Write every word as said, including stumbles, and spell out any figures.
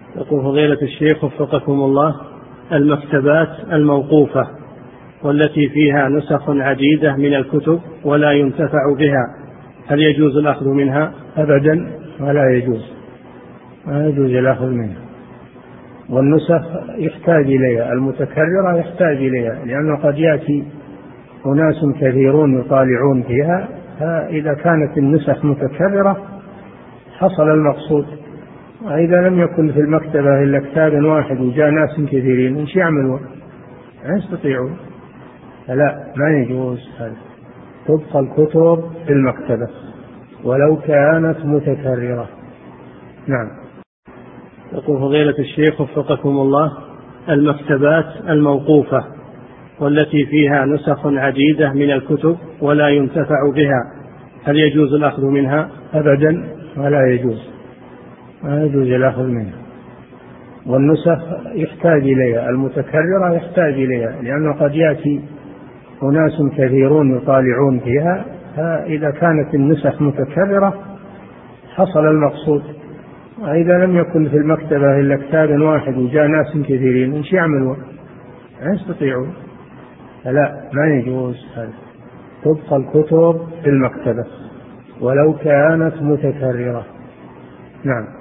يقول فضيلة الشيخ وفقكم الله: المكتبات الموقوفة والتي فيها نسخ عديدة من الكتب ولا ينتفع بها، هل يجوز الأخذ منها؟ أبدا، ولا يجوز، لا يجوز الأخذ منها. والنسخ يحتاج إليها، المتكررة يحتاج إليها، لأنه قد يأتي أناس كثيرون يطالعون فيها، فإذا كانت النسخ متكررة حصل المقصود. وإذا لم يكن في المكتبة إلا كتاب واحد وجاء ناس كثيرين إيش يعملوا؟ لا يستطيعون، فلا، ما يجوز هذا. تبقى الكتب في المكتبة ولو كانت متكررة. نعم. يقول فضيلة الشيخ وفقكم الله: المكتبات الموقوفة والتي فيها نسخ عديدة من الكتب ولا ينتفع بها، هل يجوز الأخذ منها؟ أبدا، ولا يجوز، لا يجوز الأخذ منها. والنسخ يحتاج إليها، المتكررة يحتاج إليها، لأنه قد يأتي أناس كثيرون يطالعون فيها، فإذا كانت النسخ متكررة حصل المقصود. وإذا لم يكن في المكتبة إلا كتاب واحد وجاء ناس كثيرين إيش يعملوا؟ لا يستطيعون، فلا، ما يجوز هذا. تبقى الكتب في المكتبة ولو كانت متكررة. نعم.